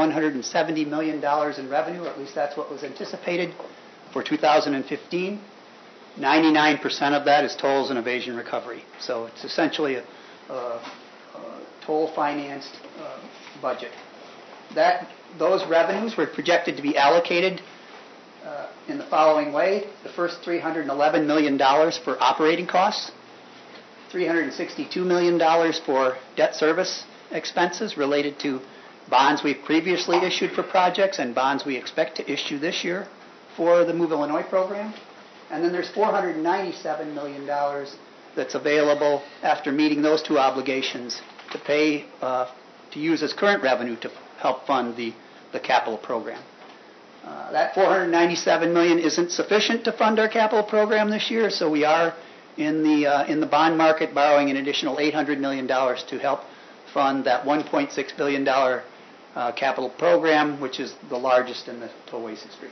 $170 million in revenue, or at least that's what was anticipated for 2015. 99% of that is tolls and evasion recovery. So it's essentially a toll-financed budget. Those revenues were projected to be allocated in the following way. The first $311 million for operating costs, $362 million for debt service expenses related to bonds we've previously issued for projects and bonds we expect to issue this year for the Move Illinois program. And then there's $497 million that's available after meeting those two obligations to pay, to use as current revenue to help fund the capital program. That $497 million isn't sufficient to fund our capital program this year, so we are in the bond market borrowing an additional $800 million to help fund that $1.6 billion capital program, which is the largest in the tollway's history.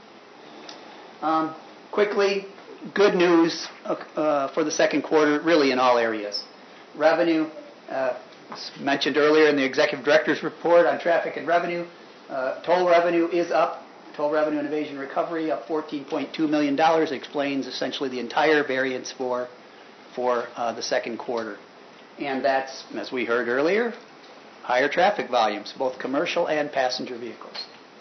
Quickly, good news for the second quarter, really in all areas. Revenue, mentioned earlier in the Executive Director's report on traffic and revenue, toll revenue is up. Toll revenue and evasion recovery up $14.2 million. Explains essentially the entire variance for the second quarter. And that's, as we heard earlier, higher traffic volumes, both commercial and passenger vehicles.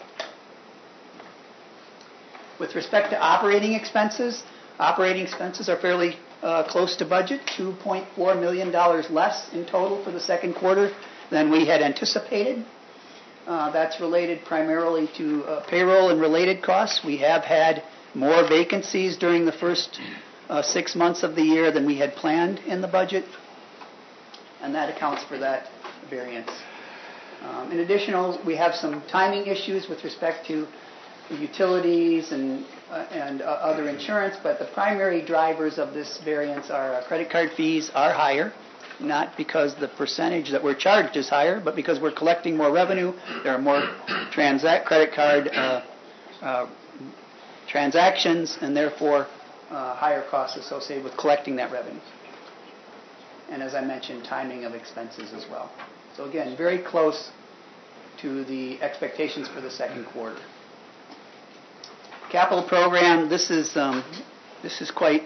With respect to operating expenses are fairly close to budget, $2.4 million less in total for the second quarter than we had anticipated. That's related primarily to payroll and related costs. We have had more vacancies during the first 6 months of the year than we had planned in the budget, and that accounts for that variance. In addition, we have some timing issues with respect to utilities and other insurance, but the primary drivers of this variance are credit card fees are higher, not because the percentage that we're charged is higher, but because we're collecting more revenue. There are more credit card transactions, and therefore higher costs associated with collecting that revenue. And as I mentioned, timing of expenses as well. So again, very close to the expectations for the second quarter. Capital program. This is quite.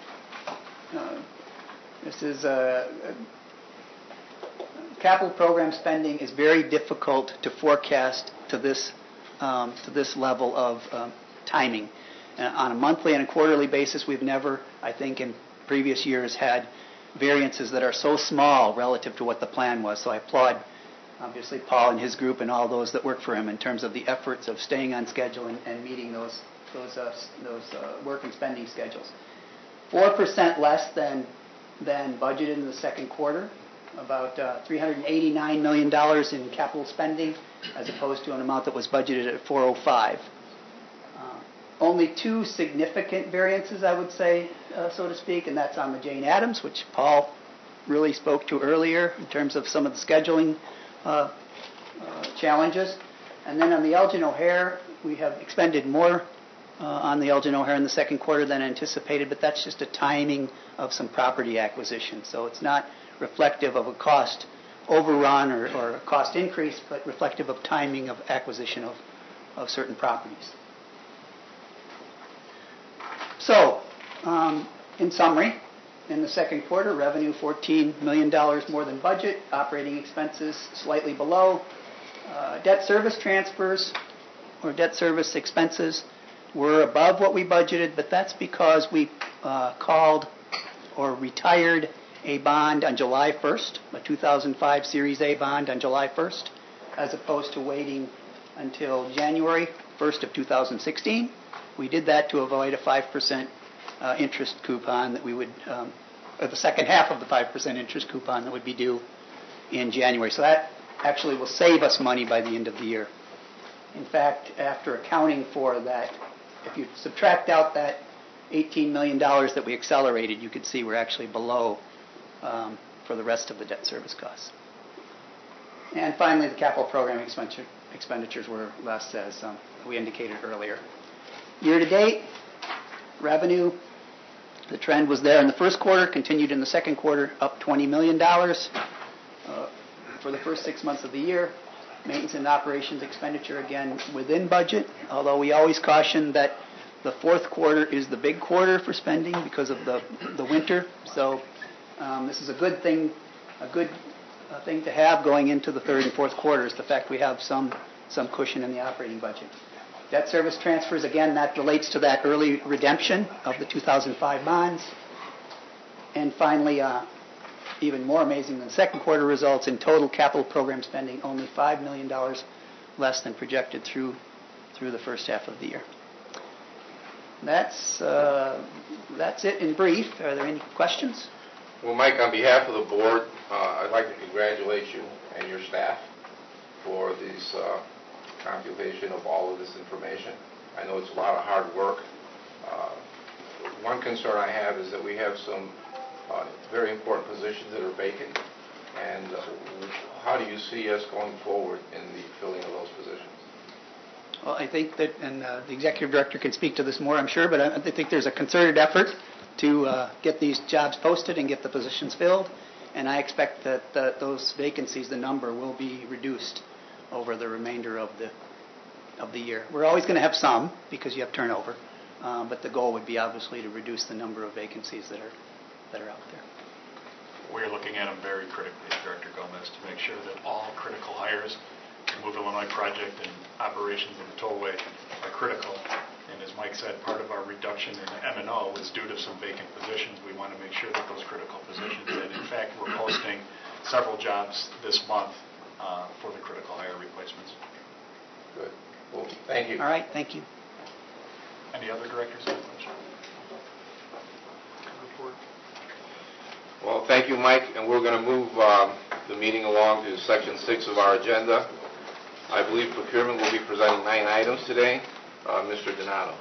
Capital program spending is very difficult to forecast to this level of timing. On a monthly and a quarterly basis, we've never, I think, in previous years had variances that are so small relative to what the plan was. So I applaud, obviously, Paul and his group and all those that work for him in terms of the efforts of staying on schedule and meeting those work and spending schedules. 4% less than budgeted in the second quarter, about $389 million in capital spending, as opposed to an amount that was budgeted at $405. Only two significant variances, I would say, so to speak, and that's on the Jane Addams, which Paul really spoke to earlier in terms of some of the scheduling challenges. And then on the Elgin O'Hare, we have expended more on the Elgin O'Hare in the second quarter than anticipated, but that's just a timing of some property acquisition. So it's not reflective of a cost overrun or a cost increase, but reflective of timing of acquisition of certain properties. So, in summary, in the second quarter, revenue $14 million more than budget, operating expenses slightly below. Debt service transfers or debt service expenses were above what we budgeted, but that's because we called or retired a bond on July 1st, a 2005 Series A bond on July 1st, as opposed to waiting until January 1st of 2016. We did that to avoid a 5% interest coupon that we would, or the second half of the 5% interest coupon that would be due in January. So that actually will save us money by the end of the year. In fact, after accounting for that, if you subtract out that $18 million that we accelerated, you could see we're actually below for the rest of the debt service costs. And finally, the capital program expenditures were less, as we indicated earlier. Year to date, revenue, the trend was there in the first quarter, continued in the second quarter, up $20 million for the first 6 months of the year. Maintenance and operations expenditure, again, within budget, although we always caution that the fourth quarter is the big quarter for spending because of the winter. So this is a good thing to have going into the third and fourth quarters, the fact we have some cushion in the operating budget. Debt service transfers, again, that relates to that early redemption of the 2005 bonds. And finally, even more amazing than second quarter results, in total capital program spending only $5 million less than projected through the first half of the year. That's it in brief. Are there any questions? Well, Mike, on behalf of the board, I'd like to congratulate you and your staff for this compilation of all of this information. I know it's a lot of hard work. One concern I have is that we have some very important positions that are vacant, and how do you see us going forward in the filling of those positions? Well, I think that, and the executive director can speak to this more, I'm sure, but I think there's a concerted effort to get these jobs posted and get the positions filled, and I expect that those vacancies, the number, will be reduced over the remainder of the year. We're always going to have some because you have turnover, but the goal would be obviously to reduce the number of vacancies that are out there. We're looking at them very critically, Director Gomez, to make sure that all critical hires, the Move Illinois project and operations of the tollway, are critical. And as Mike said, part of our reduction in M&O is due to some vacant positions. We want to make sure that those critical positions, and in fact, we're posting several jobs this month for the critical hire replacements. Good. Well, thank you. All right, thank you. Any other directors have a question? Report. Well, thank you, Mike, and we're going to move the meeting along to Section 6 of our agenda. I believe procurement will be presenting 9 items today. Mr. Donato.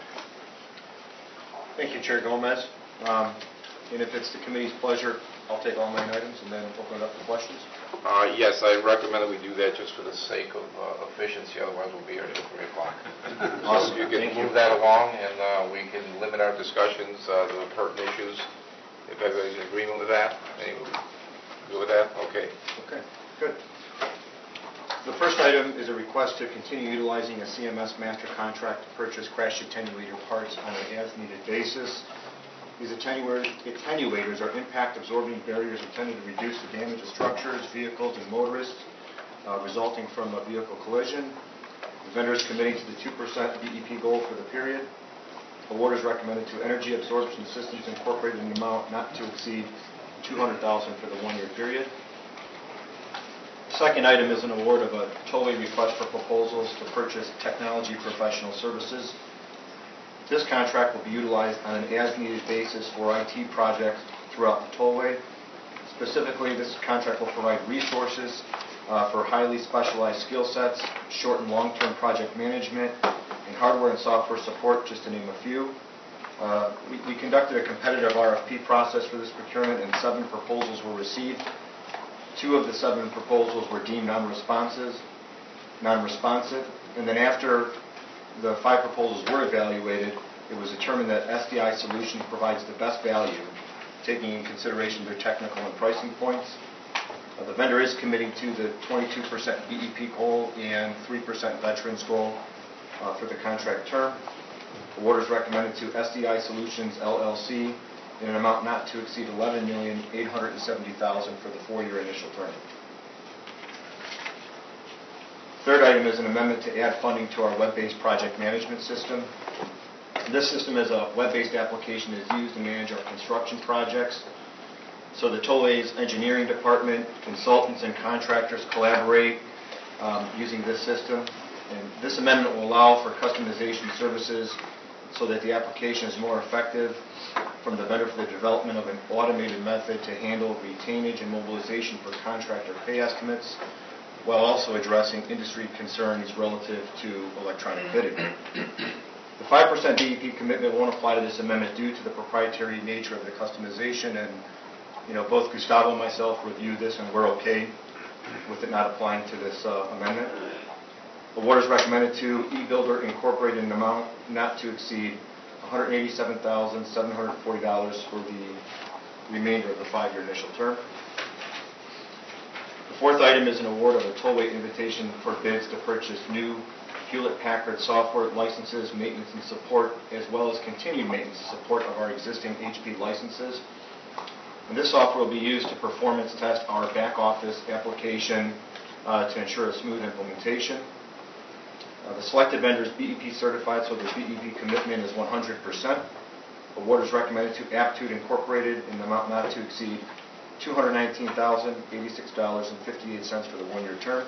Thank you, Chair Gomez. And if it's the committee's pleasure, I'll take all 9 items and then open it up for questions. Yes, I recommend that we do that just for the sake of efficiency, otherwise we'll be here until 3 o'clock. Awesome. So you can move that along, and we can limit our discussions to the pertinent issues. If everybody's in agreement with that, anyway, good with that? Okay. Okay, good. The first item is a request to continue utilizing a CMS master contract to purchase crash attenuator parts on an as-needed basis. These attenuators are impact-absorbing barriers intended to reduce the damage of structures, vehicles, and motorists resulting from a vehicle collision. The vendor is committing to the 2% DEP goal for the period. Award is recommended to Energy Absorption Systems Incorporated in an amount not to exceed $200,000 for the 1-year period. The second item is an award of a tollway request for proposals to purchase technology professional services. This contract will be utilized on an as-needed basis for IT projects throughout the tollway. Specifically, this contract will provide resources for highly specialized skill sets, short and long-term project management, and hardware and software support, just to name a few. We conducted a competitive RFP process for this procurement, and 7 proposals were received. 2 of the 7 proposals were deemed non-responsive, and then after the 5 proposals were evaluated, it was determined that SDI Solutions provides the best value, taking in consideration their technical and pricing points. The vendor is committing to the 22% DEP goal and 3% veterans goal for the contract term. Award is recommended to SDI Solutions, LLC, in an amount not to exceed $11,870,000 for the 4-year initial term. Third item is an amendment to add funding to our web-based project management system. This system is a web-based application that is used to manage our construction projects. So the tollway's engineering department, consultants, and contractors collaborate using this system. And this amendment will allow for customization services so that the application is more effective from the vendor for the development of an automated method to handle retainage and mobilization for contractor pay estimates, while also addressing industry concerns relative to electronic bidding. The 5% DEP commitment won't apply to this amendment due to the proprietary nature of the customization, and both Gustavo and myself reviewed this, and we're okay with it not applying to this amendment. Award is recommended to eBuilder Incorporated in an amount not to exceed $187,740 for the remainder of the 5-year initial term. The fourth item is an award of a tollway invitation for bids to purchase new Hewlett-Packard software licenses, maintenance and support, as well as continued maintenance and support of our existing HP licenses. And this software will be used to performance test our back office application to ensure a smooth implementation. The selected vendor is BEP certified, so the BEP commitment is 100%. Award is recommended to Aptude Incorporated in the amount not to exceed $219,086.58 for the one-year term.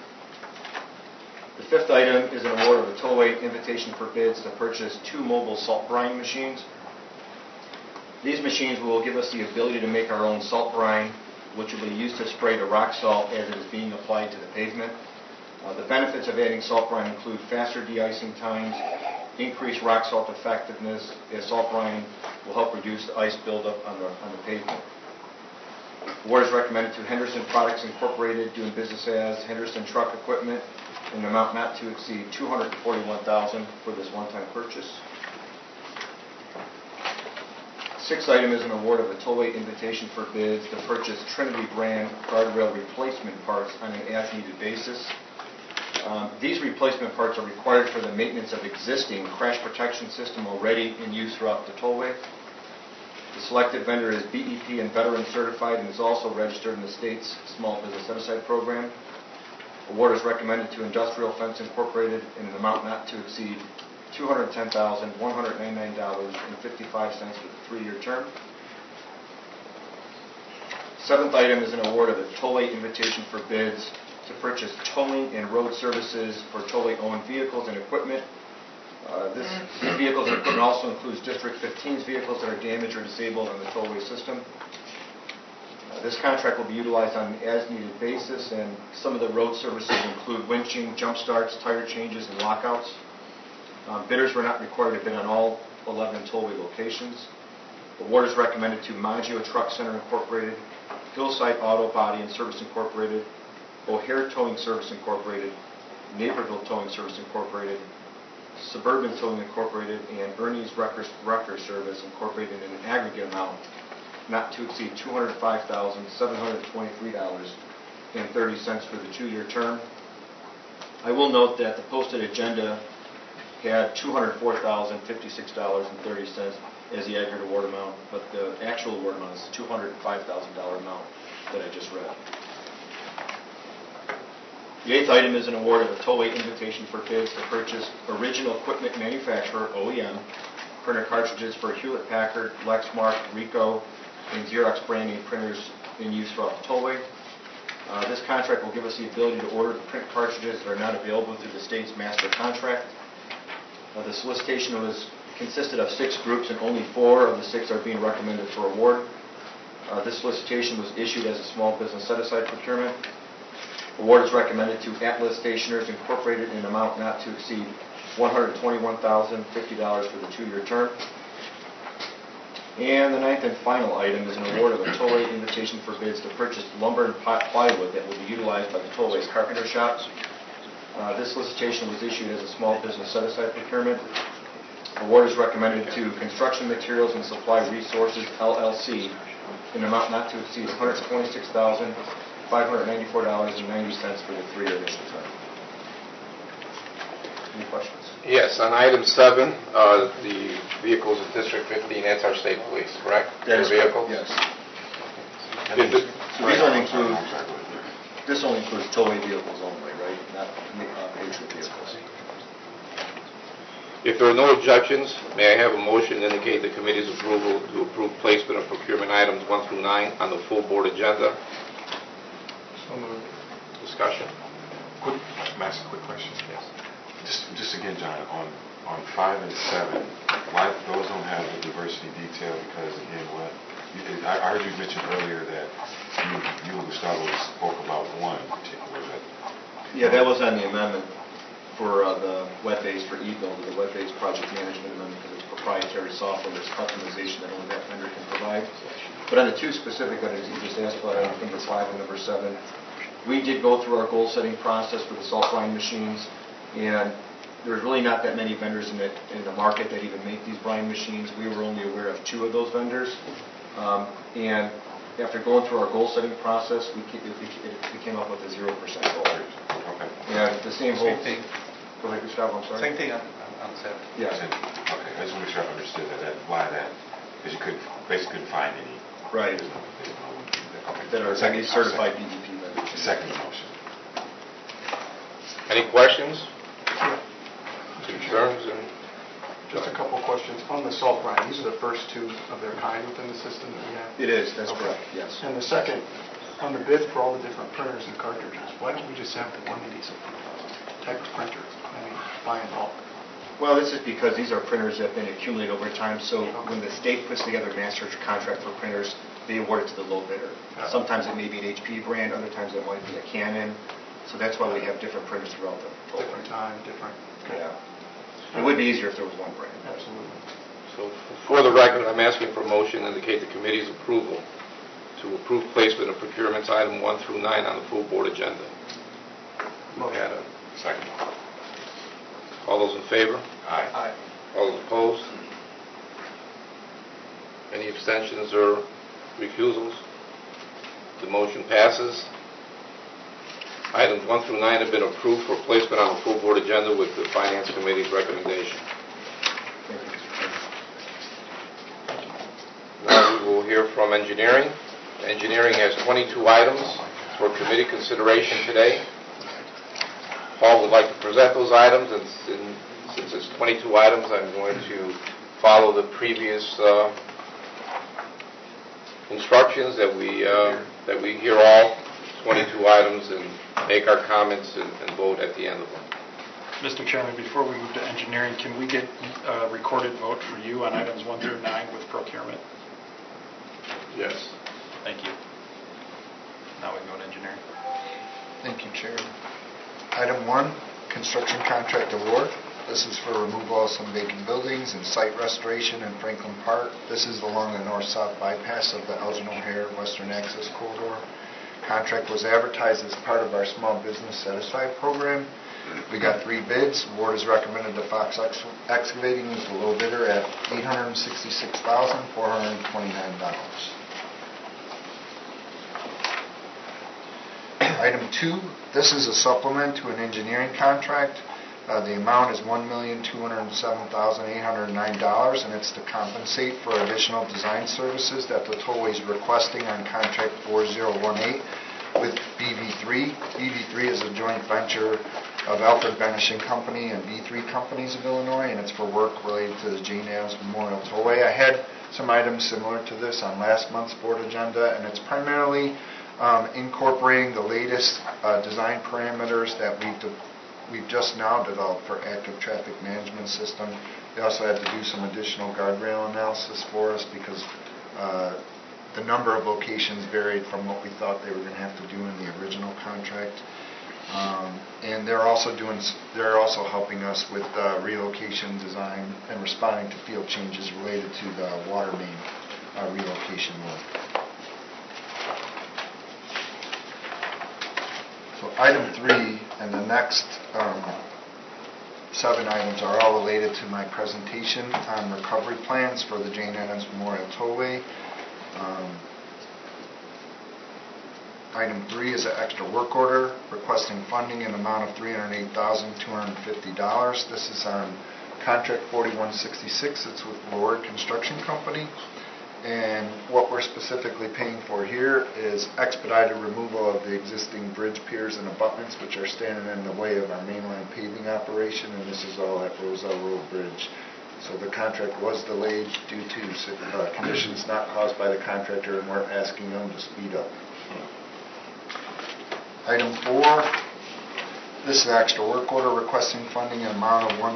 The fifth item is an award of a tollway invitation for bids to purchase 2 mobile salt brine machines. These machines will give us the ability to make our own salt brine, which will be used to spray the rock salt as it is being applied to the pavement. The benefits of adding salt brine include faster de-icing times, increased rock salt effectiveness, as salt brine will help reduce the ice buildup on the pavement. Award is recommended to Henderson Products Incorporated, doing business as Henderson Truck Equipment, in an amount not to exceed $241,000 for this one-time purchase. Sixth item is an award of a tollway invitation for bids to purchase Trinity brand guardrail replacement parts on an as-needed basis. These replacement parts are required for the maintenance of existing crash protection system already in use throughout the tollway. The selected vendor is BEP and veteran certified and is also registered in the state's Small Business Set-Aside Program. Award is recommended to Industrial Fence Incorporated in an amount not to exceed $210,199.55 for the 3-year term. Seventh item is an award of a tollway invitation for bids to purchase towing and road services for tollway-owned vehicles and equipment. This vehicles and equipment also includes District 15's vehicles that are damaged or disabled on the tollway system. This contract will be utilized on an as-needed basis, and some of the road services include winching, jump starts, tire changes, and lockouts. Bidders were not required to bid on all 11 tollway locations. Award is recommended to Maggio Truck Center Incorporated, Hillside Auto Body and Service Incorporated, O'Hare Towing Service Incorporated, Naperville Towing Service Incorporated, Suburban Towing Incorporated, and Ernie's Wrecker Service Incorporated in an aggregate amount not to exceed $205,723.30 for the 2-year term. I will note that the posted agenda had $204,056.30 as the aggregate award amount, but the actual award amount is the $205,000 amount that I just read. The eighth item is an award of a tollway invitation for bids to purchase original equipment manufacturer, OEM, printer cartridges for Hewlett-Packard, Lexmark, Ricoh, and Xerox brand name printers in use throughout the tollway. This contract will give us the ability to order the print cartridges that are not available through the state's master contract. The solicitation consisted of 6 groups, and only 4 of the 6 are being recommended for award. This solicitation was issued as a small business set-aside procurement. Award is recommended to Atlas Stationers Incorporated in an amount not to exceed $121,050 for the 2-year term. And the ninth and final item is an award of a tollway invitation for bids to purchase lumber and plywood that will be utilized by the tollway's carpenter shops. This solicitation was issued as a small business set-aside procurement. Award is recommended to Construction Materials and Supply Resources, LLC, in an amount not to exceed $126,594.90 for the 3-year initial term. Any questions? Yes, on item 7, the vehicles in District 15, that's our state police, correct? That is Their vehicles? Yes. So these only include, this only includes tollway vehicles only, right? Not patriot vehicles. If there are no objections, may I have a motion to indicate the committee's approval to approve placement of procurement items 1 through 9 on the full board agenda? So moved. Discussion? Can I ask a quick question? Yes. Just again, John, on 5 and 7, why those don't have the diversity detail? Because again, I heard you mention earlier that you and Gustavo spoke about one in particular. Yeah, that was on the amendment for the web-based for e-bill, the web-based project management amendment, because it's proprietary software. There's customization that only that vendor can provide. But on the 2 specific items you just asked about, number 5 and number 7, we did go through our goal-setting process for the salt brine machines, and there's really not that many vendors in the market that even make these brine machines. We were only aware of 2 of those vendors. And After going through our goal-setting process, we came up with a 0% goal. Okay. Yeah, the same Same holds. thing. Go ahead, Gustavo, I'm sorry. Same thing on 7. Yeah. Okay, I just want to make sure I understood why that, because you basically couldn't find any. Right. Okay. That are Second, certified I'll BVP second. members. Second motion. Any questions? Concerns? Just a couple of questions. On the salt brine, these are the first two of their kind within the system that we have? It is, that's Okay. correct, yes. And the second, on the bid for all the different printers and cartridges, why don't we just have the one of these type of printer? I mean, buy in bulk. Well, this is because these are printers that have been accumulated over time, so when the state puts together a master contract for printers, they award it to the low bidder. Sometimes it may be an HP brand, other times it might be a Canon, so that's why we have different printers throughout the whole Different time, different. Yeah. It would be easier if there was one brand. Absolutely. So for the record, I'm asking for a motion to indicate the committee's approval to approve placement of procurements item 1 through 9 on the full board agenda. Motion. Second. All those in favor? Aye. Aye. All those opposed? Any abstentions or recusals? The motion passes. Items 1 through 9 have been approved for placement on the full board agenda with the Finance Committee's recommendation. Thank you, Mr. Chairman. Now we will hear from Engineering. Engineering has 22 items for committee consideration today. Paul would like to present those items, and since it's 22 items, I'm going to follow the previous instructions that we hear all 22 items and make our comments and vote at the end of them. Mr. Chairman, before we move to engineering, can we get a recorded vote for you on items 1 through 9 with procurement? Yes. Thank you. Now we can go to engineering. Thank you, Chair. Item 1, construction contract award. This is for removal of some vacant buildings and site restoration in Franklin Park. This is along the north-south bypass of the Elgin O'Hare Western Access Corridor. Contract was advertised as part of our Small Business Set-Aside program. We got 3 bids. Award is recommended to Fox Excavating as the low bidder at $866,429. Item 2, this is a supplement to an engineering contract. The amount is $1,207,809, and it's to compensate for additional design services that the tollway is requesting on contract 4018 with BV3. BV3 is a joint venture of Alfred Benishing Company and B3 Companies of Illinois, and it's for work related to the Jane Addams Memorial Tollway. I had some items similar to this on last month's board agenda, and it's primarily incorporating the latest design parameters that we've just now developed for active traffic management system. They also had to do some additional guardrail analysis for us because the number of locations varied from what we thought they were going to have to do in the original contract. And they're also helping us with relocation design and responding to field changes related to the water main relocation work. So item 3 and the next 7 items are all related to my presentation on recovery plans for the Jane Addams Memorial Tollway. Item 3 is an extra work order requesting funding in the amount of $308,250. This is on contract 4166. It's with Lord Construction Company. And what we're specifically paying for here is expedited removal of the existing bridge piers and abutments which are standing in the way of our mainline paving operation, and this is all at Roselle Road Bridge. So the contract was delayed due to conditions not caused by the contractor, and we're asking them to speed up. Item 4, this is an extra work order requesting funding in an amount of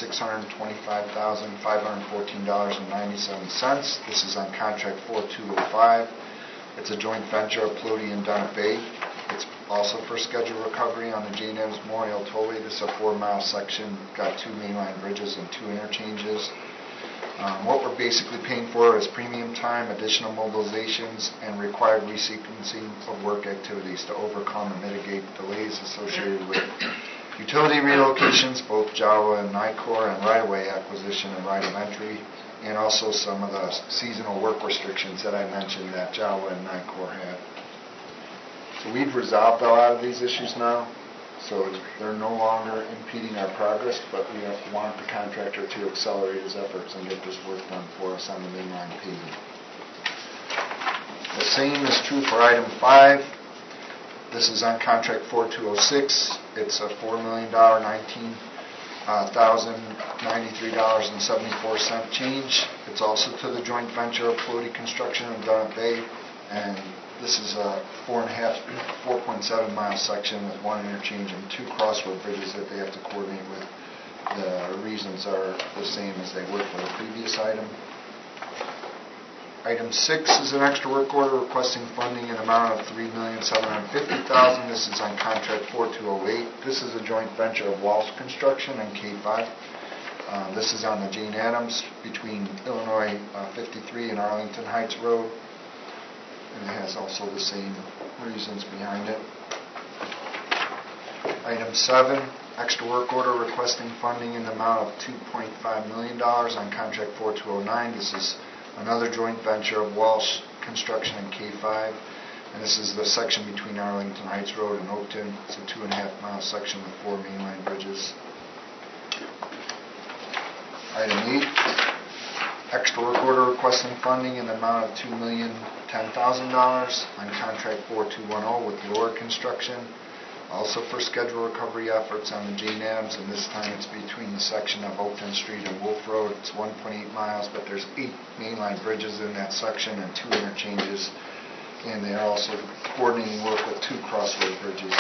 $1,625,514.97. This is on contract 4205. It's a joint venture of Peloti and Dunnet Bay. It's also for schedule recovery on the Jane Addams Memorial Tollway. This is a 4-mile section, got 2 mainline bridges and 2 interchanges. What we're basically paying for is premium time, additional mobilizations, and required resequencing of work activities to overcome and mitigate delays associated with utility relocations, both Jawa and NICOR, and right-of-way acquisition and right of entry. and also some of the seasonal work restrictions that I mentioned that Jawa and NICOR had. So we've resolved a lot of these issues now, so they're no longer impeding our progress, but we want the contractor to accelerate his efforts and get this work done for us on the mainline paving. The same is true for item 5. This is on contract 4206. It's a $4,019,093.74 change. It's also to the joint venture of Floaty Construction and Dunnet Bay, and this is a 4.7 mile section with one interchange and 2 crossroad bridges that they have to coordinate with. The reasons are the same as they were for the previous item. Item 6 is an extra work order requesting funding in amount of $3,750,000. This is on contract 4208. This is a joint venture of Walsh Construction and K5. This is on the Jane Addams between Illinois 53 and Arlington Heights Road. And it has also the same reasons behind it. Item 7, extra work order requesting funding in the amount of $2.5 million on contract 4209. This is another joint venture of Walsh Construction and K5, and this is the section between Arlington Heights Road and Oakton. It's a 2.5 mile section with 4 mainline bridges. Item 8, extra work order requesting funding in the amount of $2,010,000 on contract 4210 with Lord Construction, also for schedule recovery efforts on the Jane Addams, and this time it's between the section of Oakton Street and Wolf Road. It's 1.8 miles, but there's 8 mainline bridges in that section and 2 interchanges, and they're also coordinating work with 2 crossroad bridges.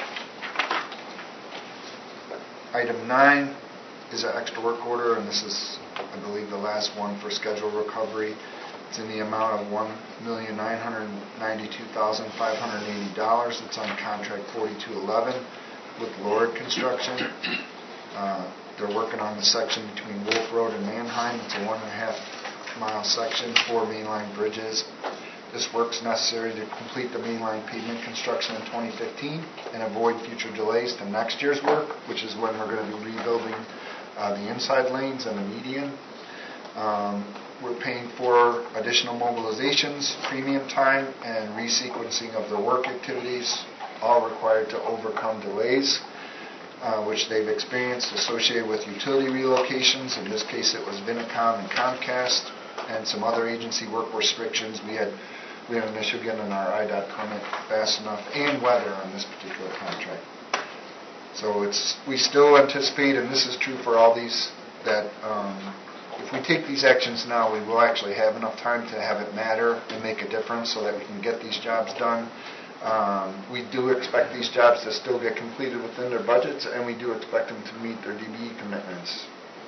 Item 9 is an extra work order, and this is, I believe, the last one for schedule recovery. It's in the amount of $1,992,580. It's on contract 4211 with Lord Construction. They're working on the section between Wolf Road and Manheim. It's a 1.5 mile section, 4 mainline bridges. This work's necessary to complete the mainline pavement construction in 2015 and avoid future delays to next year's work, which is when we're going to be rebuilding the inside lanes and the median. We're paying for additional mobilizations, premium time, and resequencing of the work activities, all required to overcome delays, which they've experienced associated with utility relocations. In this case, it was Vinicom and Comcast, and some other agency work restrictions. We had an issue getting our IDOT permit fast enough, and weather on this particular contract. So we still anticipate, and this is true for all these, that if we take these actions now, we will actually have enough time to have it matter and make a difference so that we can get these jobs done. We do expect these jobs to still get completed within their budgets, and we do expect them to meet their DBE commitments.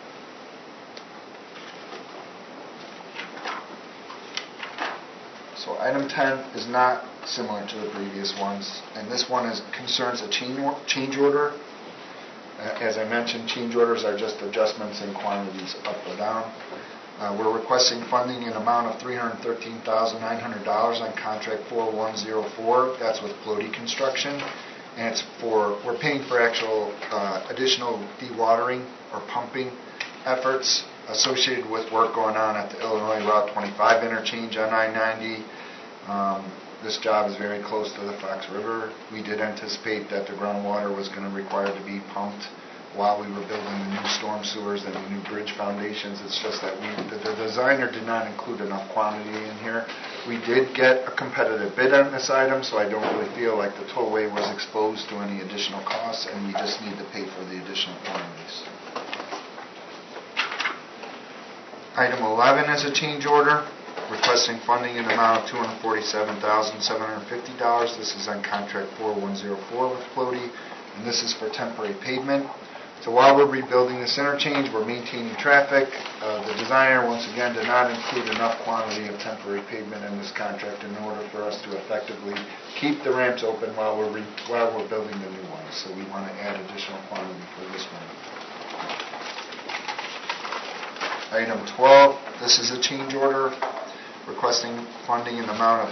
So item 10 is not similar to the previous ones, and this one concerns a change order. As I mentioned, change orders are just adjustments in quantities up or down. We're requesting funding in amount of $313,900 on contract 4104. That's with Floaty Construction, and we're paying for actual additional dewatering or pumping efforts associated with work going on at the Illinois Route 25 interchange on I-90. This job is very close to the Fox River. We did anticipate that the groundwater was going to require to be pumped while we were building the new storm sewers and the new bridge foundations. It's just that the designer did not include enough quantity in here. We did get a competitive bid on this item, so I don't really feel like the tollway was exposed to any additional costs, and we just need to pay for the additional quantities. Item 11 is a change order requesting funding in the amount of $247,750. This is on contract 4104 with Floaty, and this is for temporary pavement. So while we're rebuilding this interchange, we're maintaining traffic. The designer, once again, did not include enough quantity of temporary pavement in this contract in order for us to effectively keep the ramps open while we're building the new ones. So we want to add additional quantity for this one. Item 12, this is a change order requesting funding in the amount of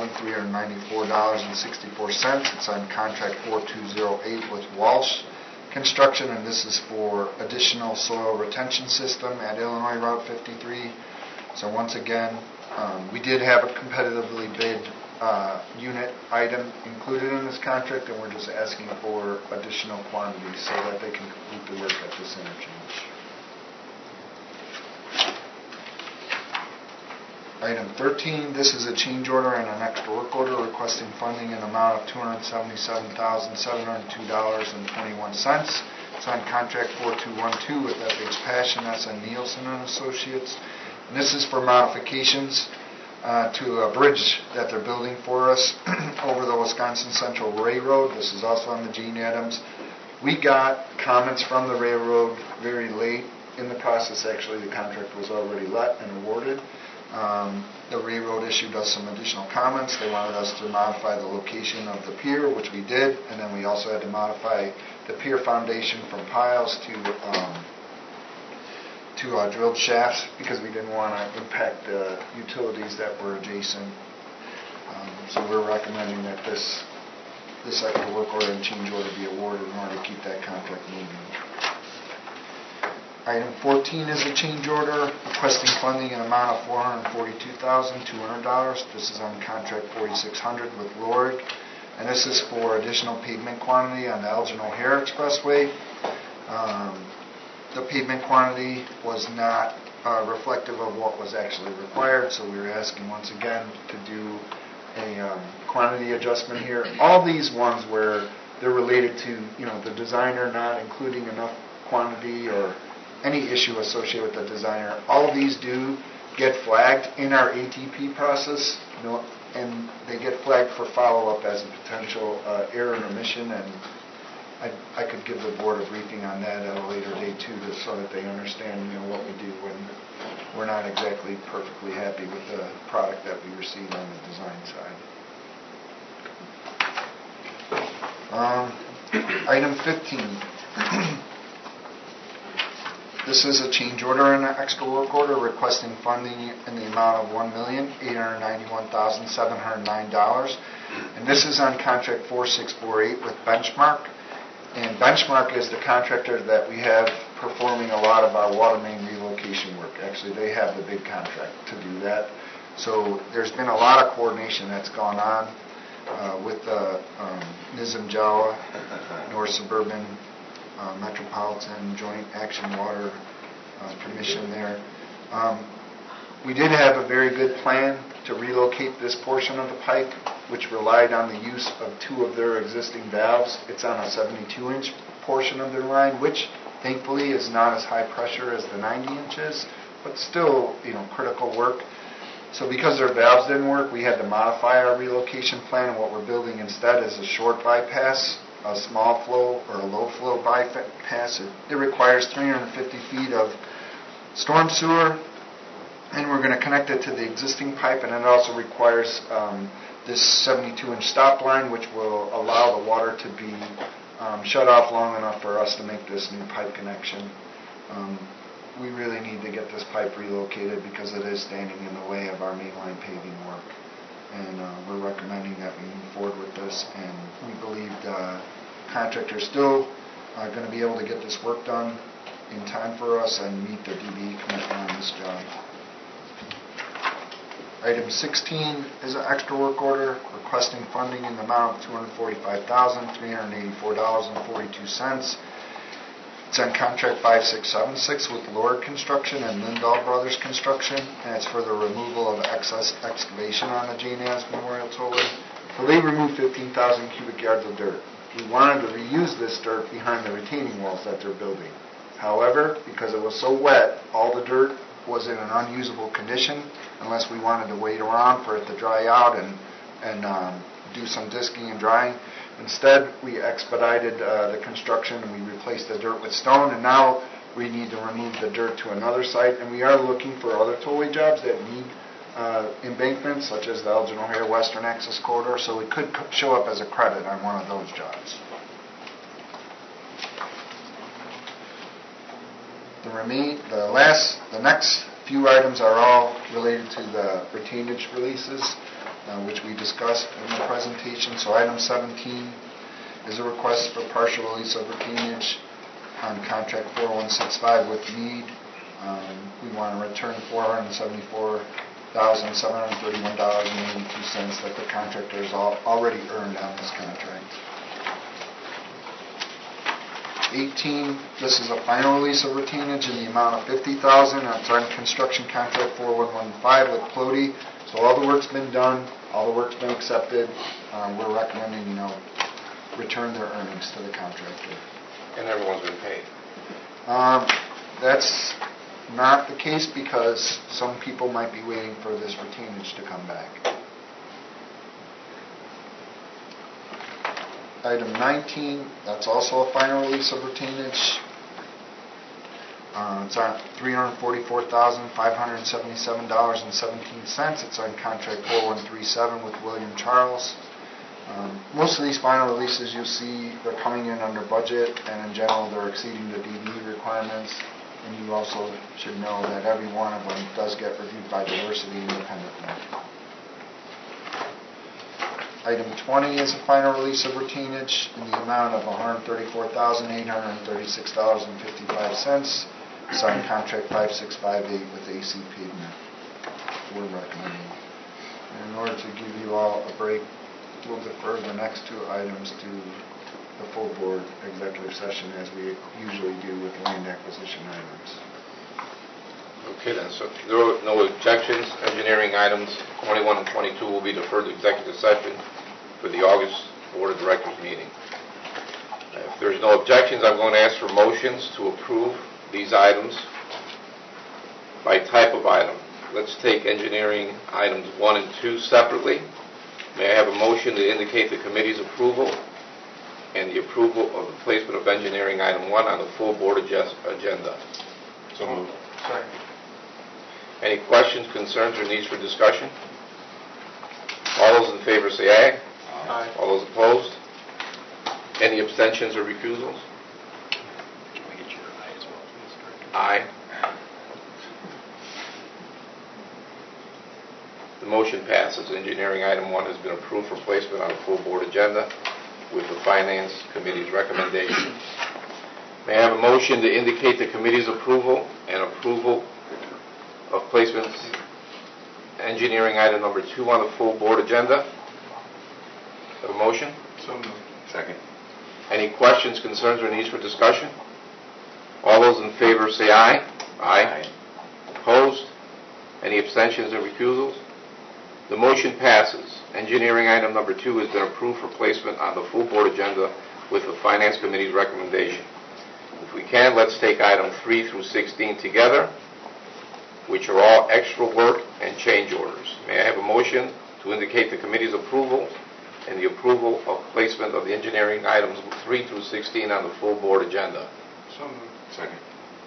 $343,394.64. It's on contract 4208 with Walsh construction, and this is for additional soil retention system at Illinois Route 53. So once again, we did have a competitively bid unit item included in this contract, and we're just asking for additional quantities so that they can complete the work at this interchange. Item 13, this is a change order and an extra work order requesting funding in amount of $277,702.21. It's on contract 4212 with FH Passion, S.N. Nielsen and Associates. And this is for modifications to a bridge that they're building for us over the Wisconsin Central Railroad. This is also on the Gene Adams. We got comments from the railroad very late in the process. Actually, the contract was already let and awarded. The railroad issued us some additional comments. They wanted us to modify the location of the pier, which we did, and then we also had to modify the pier foundation from piles to drilled shafts because we didn't want to impact the utilities that were adjacent. So we're recommending that this extra work order and change order be awarded in order to keep that contract moving. Item 14 is a change order requesting funding in amount of $442,200. This is on contract 4600 with LORG, and this is for additional pavement quantity on the Elgin O'Hare Expressway. The pavement quantity was not reflective of what was actually required, so we were asking once again to do a quantity adjustment here. All these ones where they're related to the designer not including enough quantity or any issue associated with the designer, all of these do get flagged in our ATP process, and they get flagged for follow-up as a potential error and omission, and I could give the board a briefing on that at a later date too, just so that they understand what we do when we're not exactly perfectly happy with the product that we receive on the design side. Item 15. This is a change order and an extra work order requesting funding in the amount of $1,891,709. And this is on contract 4648 with Benchmark. And Benchmark is the contractor that we have performing a lot of our water main relocation work. Actually, they have the big contract to do that. So there's been a lot of coordination that's gone on with the Nizam Jawa, North Suburban Metropolitan Joint Action Water Commission there. We did have a very good plan to relocate this portion of the pipe, which relied on the use of two of their existing valves. It's on a 72-inch portion of their line, which thankfully is not as high pressure as the 90 inches, but still, critical work. So because their valves didn't work, we had to modify our relocation plan, and what we're building instead is a short bypass, a small flow or a low flow bypass. It requires 350 feet of storm sewer, and we're going to connect it to the existing pipe, and it also requires this 72-inch stop line, which will allow the water to be shut off long enough for us to make this new pipe connection. We really need to get this pipe relocated because it is standing in the way of our mainline paving work. And we're recommending that we move forward with this, and we believe the contractor is still going to be able to get this work done in time for us and meet the DB commitment on this job. Item 16 is an extra work order requesting funding in the amount of $245,384.42. It's on contract 5676 with Lord Construction and Lindahl Brothers Construction, and it's for the removal of excess excavation on the Jane Adams Memorial Tollway. So they removed 15,000 cubic yards of dirt. We wanted to reuse this dirt behind the retaining walls that they're building. However, because it was so wet, all the dirt was in an unusable condition unless we wanted to wait around for it to dry out and do some disking and drying. Instead, we expedited the construction and we replaced the dirt with stone, and now we need to remove the dirt to another site, and we are looking for other tollway jobs that need embankments, such as the Elgin O'Hare Western Access Corridor, so it could show up as a credit on one of those jobs. The next few items are all related to the retainage releases, which we discussed in the presentation. So item 17 is a request for partial release of retainage on contract 4165 with Mead. We want to return $474,731.82 that the contractor has already earned on this contract. 18, this is a final release of retainage in the amount of $50,000. It's on construction contract 4115 with Plody. So all the work's been done, all the work's been accepted. We're recommending, return their earnings to the contractor. And everyone's been paid. That's not the case because some people might be waiting for this retainage to come back. Item 19, that's also a final release of retainage. It's on $344,577.17. It's on contract 4137 with William Charles. Most of these final releases you'll see they're coming in under budget, and in general they're exceeding the DD requirements. And you also should know that every one of them does get reviewed by diversity independently. Item 20 is a final release of retainage in the amount of $134,836.55. It's on contract 5658 with AC Pavement. We're recommending. And in order to give you all a break, we'll defer the next two items to the full board executive session as we usually do with land acquisition items. Okay then, so if there are no objections, engineering items 21 and 22 will be deferred to executive session for the August Board of Directors meeting. If there's no objections, I'm going to ask for motions to approve these items by type of item. Let's take engineering items 1 and 2 separately. May I have a motion to indicate the committee's approval and the approval of the placement of engineering item 1 on the full board agenda? So moved. Second. Any questions, concerns, or needs for discussion? All those in favor say aye. Aye. All those opposed? Any abstentions or recusals? Can we get your aye as well, please, Director? Aye. The motion passes. Engineering item 1 has been approved for placement on the full board agenda with the Finance Committee's recommendation. May I have a motion to indicate the committee's approval and approval of placement engineering item number 2 on the full board agenda? Have a motion? So moved. Second. Any questions, concerns, or needs for discussion? All those in favor say aye. Aye. Opposed? Any abstentions or recusals? The motion passes. Engineering item number 2 has been approved for placement on the full board agenda with the Finance Committee's recommendation. If we can, let's take item 3 through 16 together, which are all extra work and change orders. May I have a motion to indicate the committee's approval and the approval of placement of the engineering items 3 through 16 on the full board agenda? So moved. Second.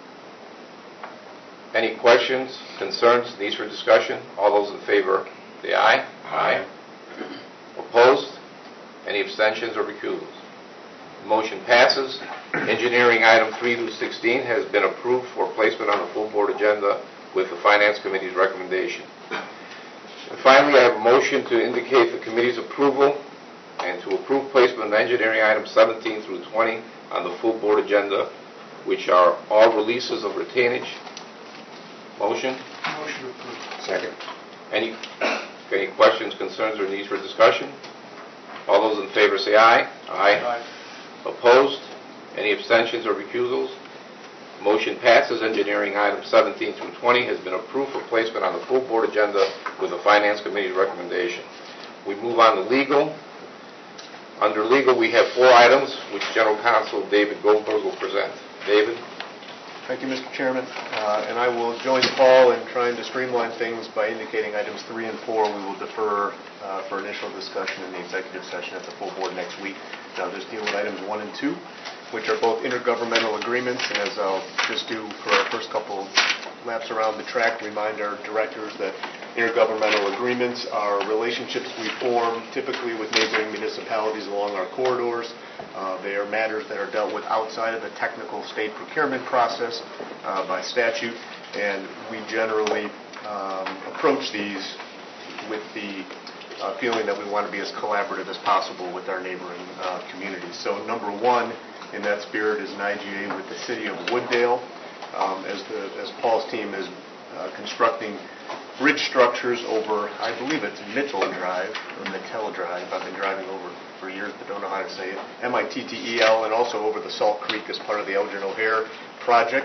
Any questions, concerns, needs for discussion? All those in favor say aye. Aye. Opposed? Any abstentions or recusals? The motion passes. Engineering item 3 through 16 has been approved for placement on the full board agenda with the Finance Committee's recommendation. And finally, I have a motion to indicate the committee's approval and to approve placement of engineering items 17 through 20 on the full board agenda, which are all releases of retainage. Motion? Motion approved. Second. Any questions, concerns, or needs for discussion? All those in favor say aye. Aye. Opposed? Any abstentions or recusals? Motion passes. Engineering items 17 through 20 has been approved for placement on the full board agenda with the Finance Committee's recommendation. We move on to legal. Under legal, we have 4 items which General Counsel David Goldberg will present. David? Thank you, Mr. Chairman. And I will join Paul in trying to streamline things by indicating items 3 and 4 we will defer for initial discussion in the executive session at the full board next week. I'll just deal with items 1 and 2, which are both intergovernmental agreements. And as I'll just do for our first couple laps around the track, remind our directors that intergovernmental agreements are relationships we form typically with neighboring municipalities along our corridors. They are matters that are dealt with outside of the technical state procurement process by statute, and we generally approach these with the feeling that we want to be as collaborative as possible with our neighboring communities. So number 1 In that spirit is an IGA with the City of Wooddale, as Paul's team is constructing bridge structures over, I believe it's Mitchell Drive, or Mittel Drive. I've been driving over for years but don't know how to say it. Mittel, and also over the Salt Creek as part of the Elgin O'Hare project.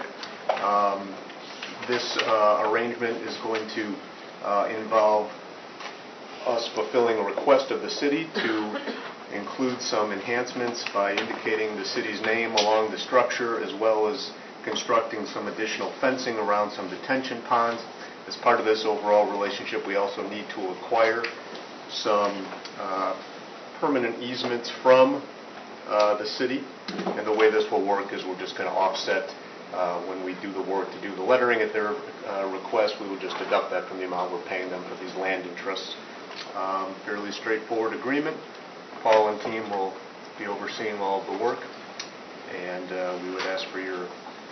This arrangement is going to involve us fulfilling a request of the city to include some enhancements by indicating the city's name along the structure, as well as constructing some additional fencing around some detention ponds. As part of this overall relationship, we also need to acquire some permanent easements from the city. And the way this will work is we're just going to offset when we do the work to do the lettering at their request. We will just deduct that from the amount we're paying them for these land interests. Fairly straightforward agreement. Paul and team will be overseeing all of the work, and we would ask for your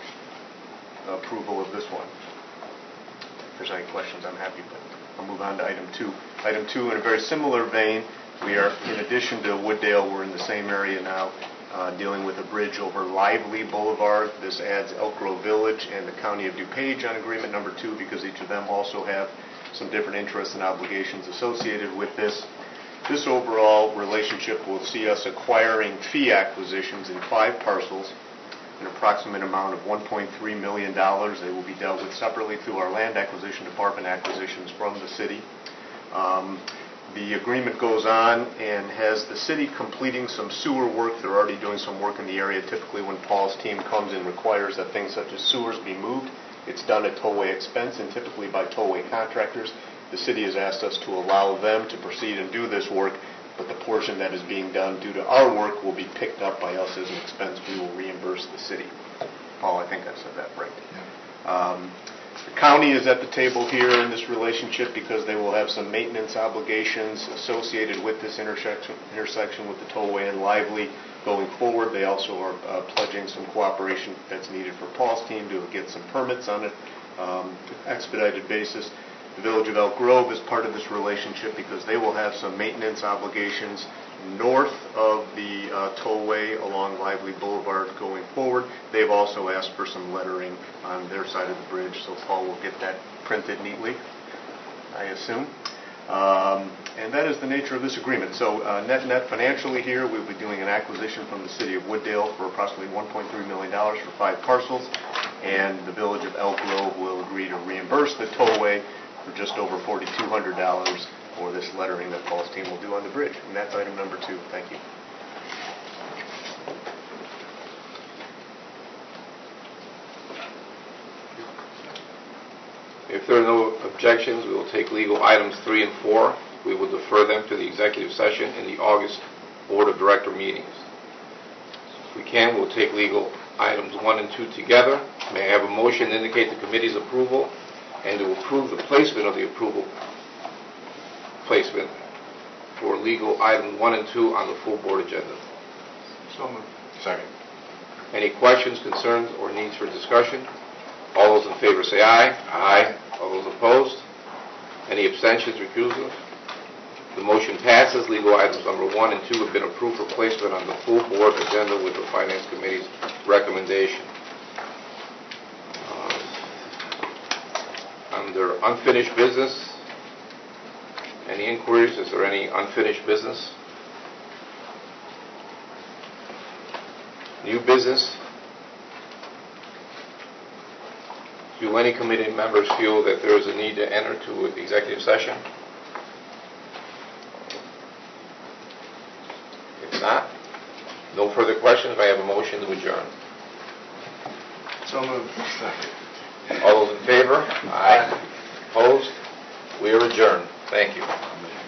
approval of this one. If there's any questions, I'm happy, but I'll move on to item 2. Item 2, in a very similar vein, we are, in addition to Wooddale, we're in the same area now, dealing with a bridge over Lively Boulevard. This adds Elk Grove Village and the County of DuPage on agreement number 2, because each of them also have some different interests and obligations associated with this. This overall relationship will see us acquiring fee acquisitions in 5 parcels, an approximate amount of $1.3 million. They will be dealt with separately through our land acquisition department acquisitions from the city. The agreement goes on and has the city completing some sewer work. They're already doing some work in the area. Typically when Paul's team comes and requires that things such as sewers be moved, it's done at tollway expense and typically by tollway contractors. The city has asked us to allow them to proceed and do this work, but the portion that is being done due to our work will be picked up by us as an expense. We will reimburse the city. Paul, I think I said that right. Yeah. The county is at the table here in this relationship because they will have some maintenance obligations associated with this intersection with the tollway and Lively going forward. They also are pledging some cooperation that's needed for Paul's team to get some permits on an expedited basis. The Village of Elk Grove is part of this relationship because they will have some maintenance obligations north of the tollway along Lively Boulevard going forward. They've also asked for some lettering on their side of the bridge, so Paul will get that printed neatly, I assume. And that is the nature of this agreement. So net financially here, we'll be doing an acquisition from the City of Wooddale for approximately $1.3 million for 5 parcels, and the Village of Elk Grove will agree to reimburse the tollway for just over $4,200 for this lettering that Paul's team will do on the bridge. And that's item number 2. Thank you. If there are no objections, we will take legal items 3 and 4. We will defer them to the executive session in the August Board of Director meetings. If we can, we'll take legal items 1 and 2 together. May I have a motion to indicate the committee's approval and to approve the placement of the placement for legal items 1 and 2 on the full board agenda? So moved. Second. Any questions, concerns, or needs for discussion? All those in favor say aye. Aye. All those opposed? Any abstentions, recusals? The motion passes. Legal items number 1 and 2 have been approved for placement on the full board agenda with the Finance Committee's recommendation. Under unfinished business, any inquiries? Is there any unfinished business? New business? Do any committee members feel that there is a need to enter to executive session? If not, no further questions. I have a motion to adjourn. So moved. Second. All those in favor? Aye. Opposed? We are adjourned. Thank you.